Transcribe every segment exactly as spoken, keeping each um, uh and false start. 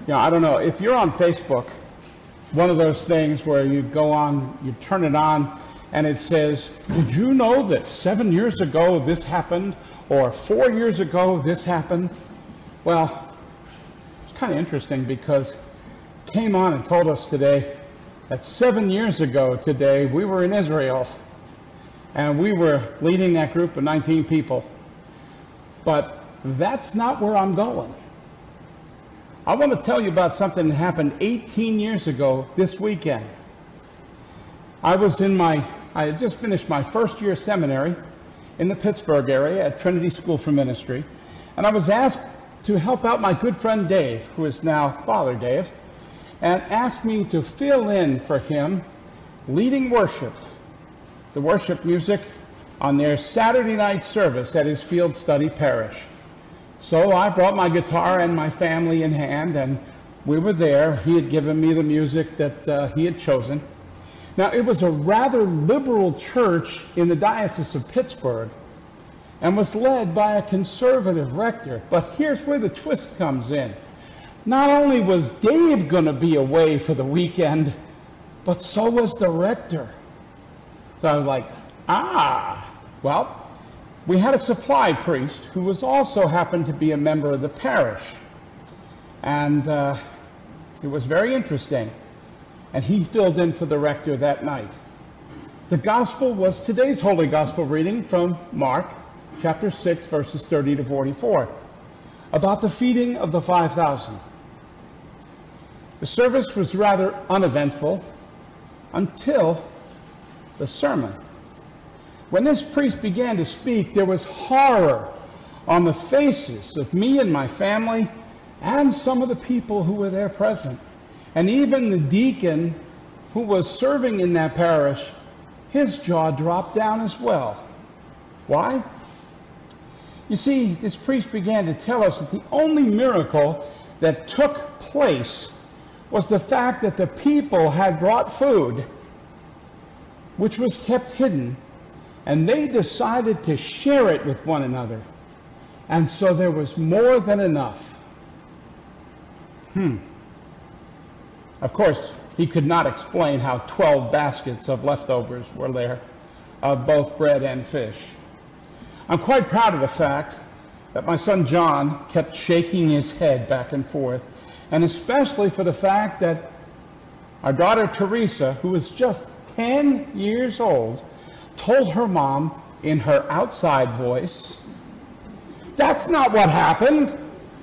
You know, I don't know, if you're on Facebook, one of those things where you go on, you turn it on, and it says, did you know that seven years ago this happened, or four years ago this happened? Well, it's kind of interesting because it came on and told us today that seven years ago today we were in Israel, and we were leading that group of nineteen people. But that's not where I'm going. I want to tell you about something that happened eighteen years ago this weekend. I was in my, I had just finished my first year seminary in the Pittsburgh area at Trinity School for Ministry, and I was asked to help out my good friend Dave, who is now Father Dave, and asked me to fill in for him leading worship, the worship music on their Saturday night service at his field study parish. So I brought my guitar and my family in hand, and we were there. He had given me the music that uh, he had chosen. Now, it was a rather liberal church in the Diocese of Pittsburgh and was led by a conservative rector. But here's where the twist comes in. Not only was Dave going to be away for the weekend, but so was the rector. So I was like, ah, well, we had a supply priest who was also happened to be a member of the parish. And uh, it was very interesting. And he filled in for the rector that night. The gospel was today's Holy Gospel reading from Mark chapter six, verses thirty to forty-four, about the feeding of the five thousand. The service was rather uneventful until the sermon. When this priest began to speak, there was horror on the faces of me and my family and some of the people who were there present. And even the deacon who was serving in that parish, his jaw dropped down as well. Why? You see, this priest began to tell us that the only miracle that took place was the fact that the people had brought food, which was kept hidden, and they decided to share it with one another. And so there was more than enough. Hmm. Of course, he could not explain how twelve baskets of leftovers were there, of both bread and fish. I'm quite proud of the fact that my son John kept shaking his head back and forth, and especially for the fact that our daughter Teresa, who was just ten years old, told her mom in her outside voice, "That's not what happened."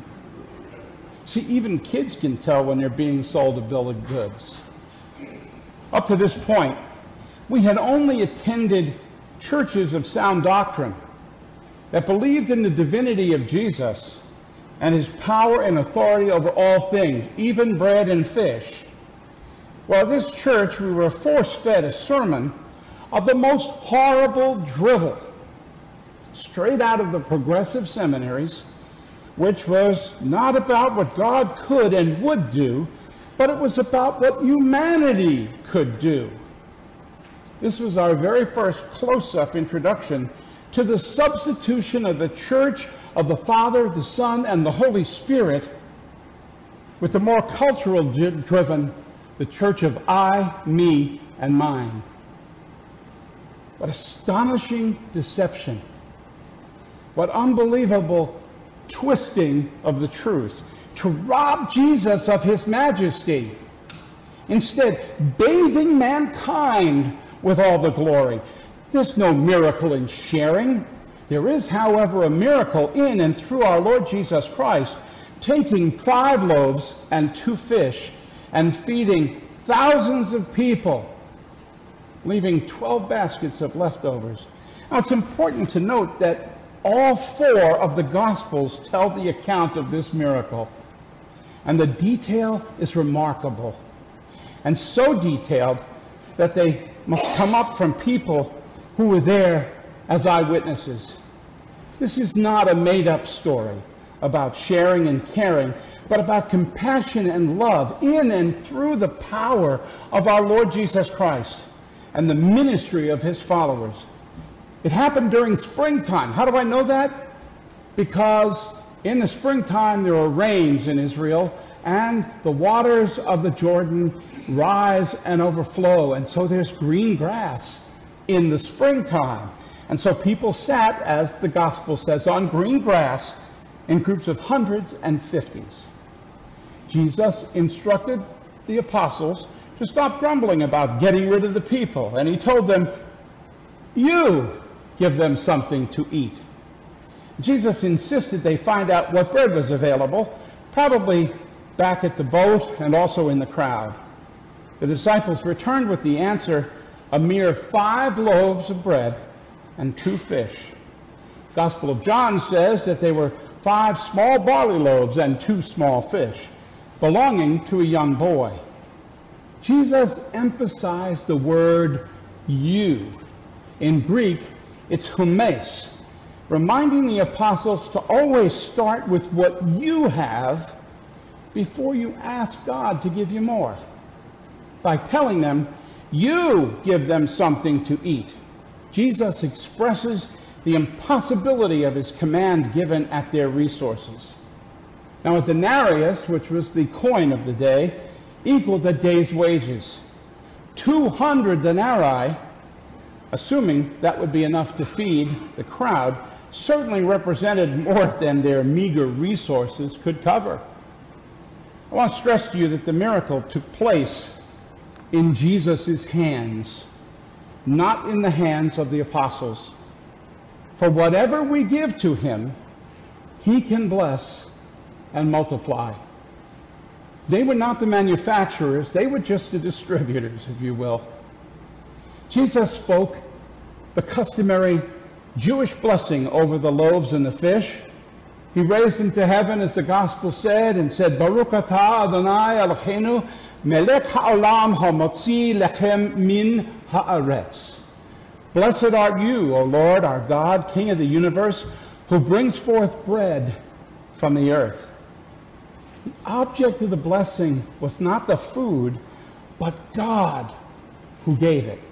See, even kids can tell when they're being sold a bill of goods. Up to this point, we had only attended churches of sound doctrine that believed in the divinity of Jesus and his power and authority over all things, even bread and fish. Well, at this church, we were force-fed a sermon of the most horrible drivel, straight out of the progressive seminaries, which was not about what God could and would do, but it was about what humanity could do. This was our very first close-up introduction to the substitution of the Church of the Father, the Son, and the Holy Spirit with the more cultural-driven, the Church of I, me, and mine. What astonishing deception. What unbelievable twisting of the truth to rob Jesus of his majesty, instead bathing mankind with all the glory. There's no miracle in sharing. There is, however, a miracle in and through our Lord Jesus Christ taking five loaves and two fish and feeding thousands of people, leaving twelve baskets of leftovers. Now, it's important to note that all four of the Gospels tell the account of this miracle, and the detail is remarkable, and so detailed that they must come up from people who were there as eyewitnesses. This is not a made-up story about sharing and caring, but about compassion and love in and through the power of our Lord Jesus Christ and the ministry of his followers. It happened during springtime. How do I know that? Because in the springtime there are rains in Israel, and the waters of the Jordan rise and overflow. And so there's green grass in the springtime. And so people sat, as the gospel says, on green grass in groups of hundreds and fifties. Jesus instructed the apostles to stop grumbling about getting rid of the people. And he told them, you give them something to eat. Jesus insisted they find out what bread was available, probably back at the boat and also in the crowd. The disciples returned with the answer, a mere five loaves of bread and two fish. Gospel of John says that they were five small barley loaves and two small fish, belonging to a young boy. Jesus emphasized the word you. In Greek, it's humes, reminding the apostles to always start with what you have before you ask God to give you more. By telling them, you give them something to eat, Jesus expresses the impossibility of his command given at their resources. Now, a denarius, which was the coin of the day, equaled a day's wages. two hundred denarii, assuming that would be enough to feed the crowd, certainly represented more than their meager resources could cover. I want to stress to you that the miracle took place in Jesus' hands, not in the hands of the apostles. For whatever we give to him, he can bless and multiply. They were not the manufacturers, they were just the distributors, if you will. Jesus spoke the customary Jewish blessing over the loaves and the fish. He raised them to heaven, as the gospel said, and said, Baruch atah Adonai Eloheinu melech ha'olam ha'motzi lechem min ha'aretz. Blessed art you, O Lord, our God, King of the universe, who brings forth bread from the earth. The object of the blessing was not the food, but God who gave it.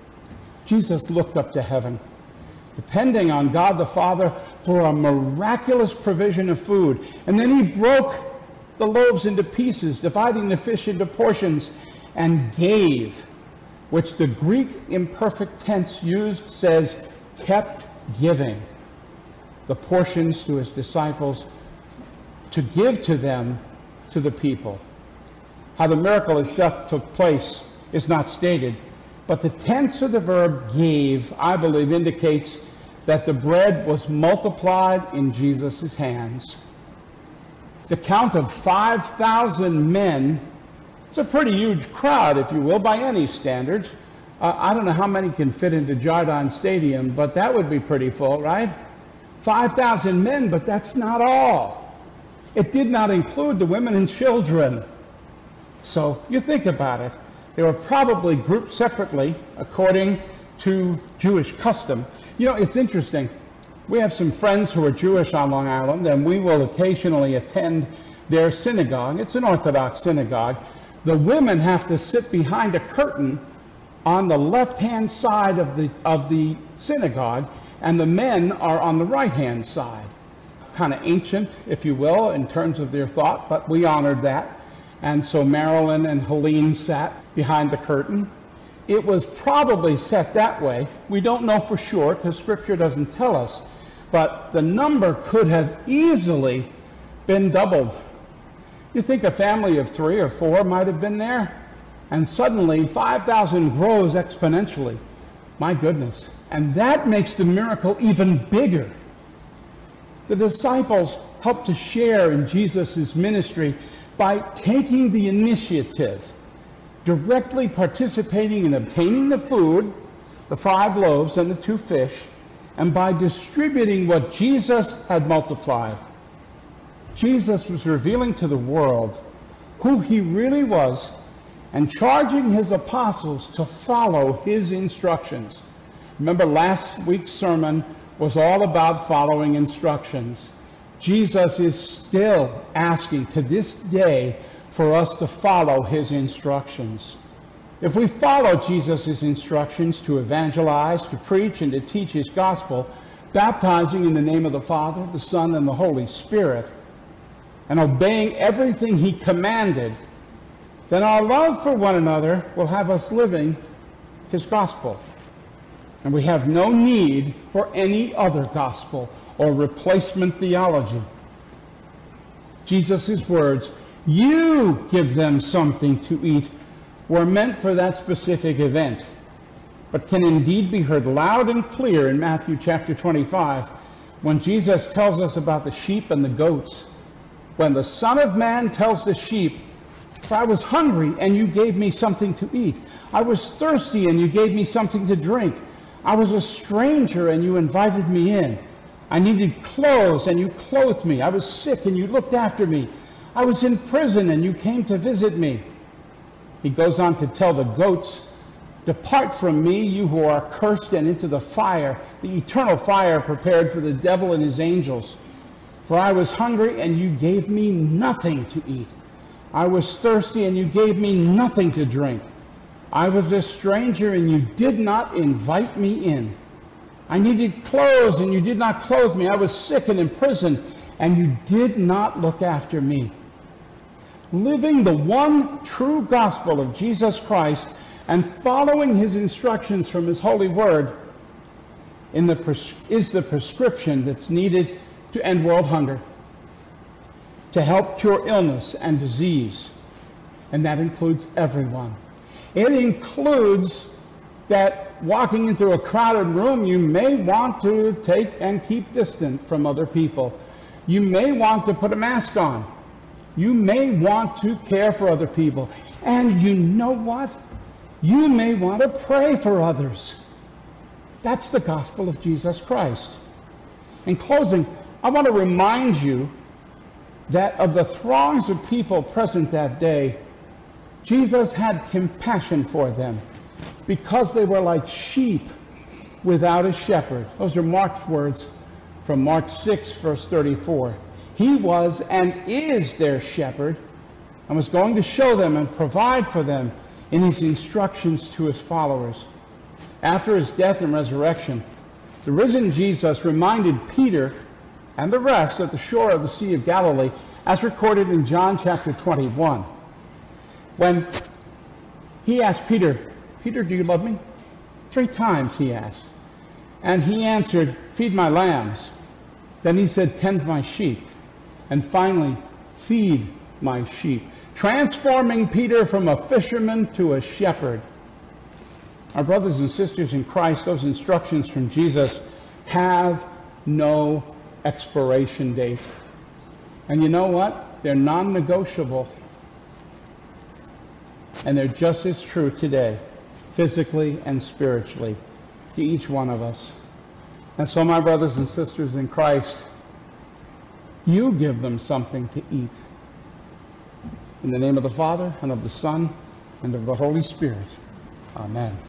Jesus looked up to heaven, depending on God the Father for a miraculous provision of food. And then he broke the loaves into pieces, dividing the fish into portions, and gave, which the Greek imperfect tense used says, kept giving the portions to his disciples to give to them, to the people. How the miracle itself took place is not stated, but the tense of the verb gave, I believe, indicates that the bread was multiplied in Jesus' hands. The count of five thousand men, it's a pretty huge crowd, if you will, by any standards. Uh, I don't know how many can fit into Jardine Stadium, but that would be pretty full, right? five thousand men, but that's not all. It did not include the women and children. So you think about it. They were probably grouped separately according to Jewish custom. You know, it's interesting. We have some friends who are Jewish on Long Island, and we will occasionally attend their synagogue. It's an Orthodox synagogue. The women have to sit behind a curtain on the left-hand side of the, of the synagogue, and the men are on the right-hand side. Kind of ancient, if you will, in terms of their thought, but we honored that. And so Marilyn and Helene sat behind the curtain. It was probably set that way. We don't know for sure because Scripture doesn't tell us, but the number could have easily been doubled. You think a family of three or four might have been there, and suddenly five thousand grows exponentially. My goodness. And that makes the miracle even bigger. The disciples helped to share in Jesus' ministry by taking the initiative, directly participating in obtaining the food, the five loaves and the two fish, and by distributing what Jesus had multiplied. Jesus was revealing to the world who he really was and charging his apostles to follow his instructions. Remember, last week's sermon was all about following instructions. Jesus is still asking to this day for us to follow his instructions. If we follow Jesus' instructions to evangelize, to preach, and to teach his gospel, baptizing in the name of the Father, the Son, and the Holy Spirit, and obeying everything he commanded, then our love for one another will have us living his gospel. And we have no need for any other gospel or replacement theology. Jesus' words, "You give them something to eat," were meant for that specific event, but can indeed be heard loud and clear in Matthew chapter twenty-five, when Jesus tells us about the sheep and the goats. When the Son of Man tells the sheep, "For I was hungry, and you gave me something to eat. I was thirsty, and you gave me something to drink. I was a stranger, and you invited me in. I needed clothes, and you clothed me. I was sick, and you looked after me. I was in prison, and you came to visit me." He goes on to tell the goats, "Depart from me, you who are cursed, and into the fire, the eternal fire prepared for the devil and his angels. For I was hungry, and you gave me nothing to eat. I was thirsty, and you gave me nothing to drink. I was a stranger, and you did not invite me in. I needed clothes, and you did not clothe me. I was sick and in prison, and you did not look after me." Living the one true gospel of Jesus Christ and following his instructions from his holy word in the pres- is the prescription that's needed to end world hunger, to help cure illness and disease, and that includes everyone. It includes that walking into a crowded room, you may want to take and keep distant from other people. You may want to put a mask on. You may want to care for other people. And you know what? You may want to pray for others. That's the gospel of Jesus Christ. In closing, I want to remind you that of the throngs of people present that day, Jesus had compassion for them because they were like sheep without a shepherd. Those are Mark's words from Mark six, verse thirty-four. He was and is their shepherd and was going to show them and provide for them in his instructions to his followers. After his death and resurrection, the risen Jesus reminded Peter and the rest at the shore of the Sea of Galilee, as recorded in John chapter twenty-one. When he asked Peter, "Peter, do you love me?" Three times he asked. And he answered, "Feed my lambs." Then he said, "Tend my sheep." And finally, "Feed my sheep," transforming Peter from a fisherman to a shepherd. Our brothers and sisters in Christ, those instructions from Jesus have no expiration date. And you know what? They're non-negotiable. And they're just as true today, physically and spiritually, to each one of us. And so, my brothers and sisters in Christ, you give them something to eat. In the name of the Father, and of the Son, and of the Holy Spirit. Amen.